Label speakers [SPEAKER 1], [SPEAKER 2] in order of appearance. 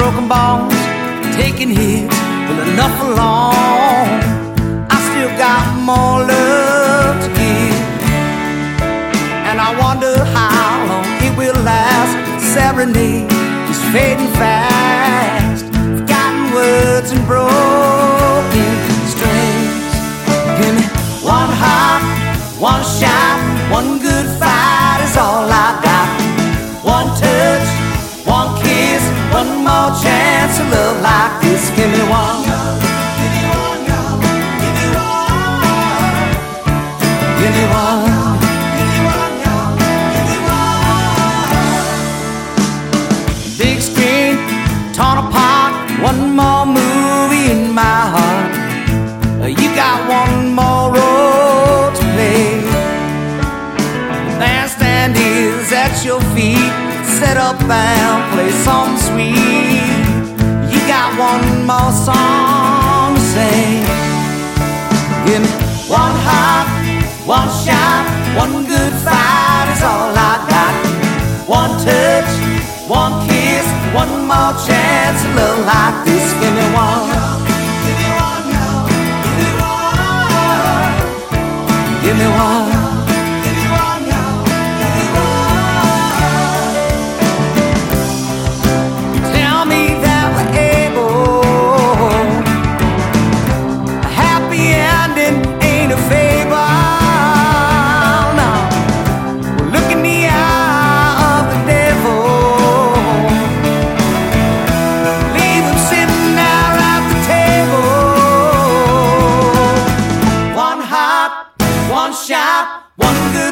[SPEAKER 1] broken bones, taking hits, well enough alone. I still got more love to give, and I wonder how long it will last. Serenade is fading fast, forgotten words and broken strings. Give me one heart, one shot, one good fight is all I got. One touch, one kiss, one more chance of love like this. Give me one, give me one, give me one, give me one, give me one, give me one. Big screen, torn apart, one more movie in my heart. You got one more role to play. Bandstand is at your feet, set up and play something sweet. You got one more song to sing. Give me one heart, one shot, one good fight is all I got. One touch, one kiss, one more chance of love like this. Give me one, give me one, give me one, give me one. One shot, one good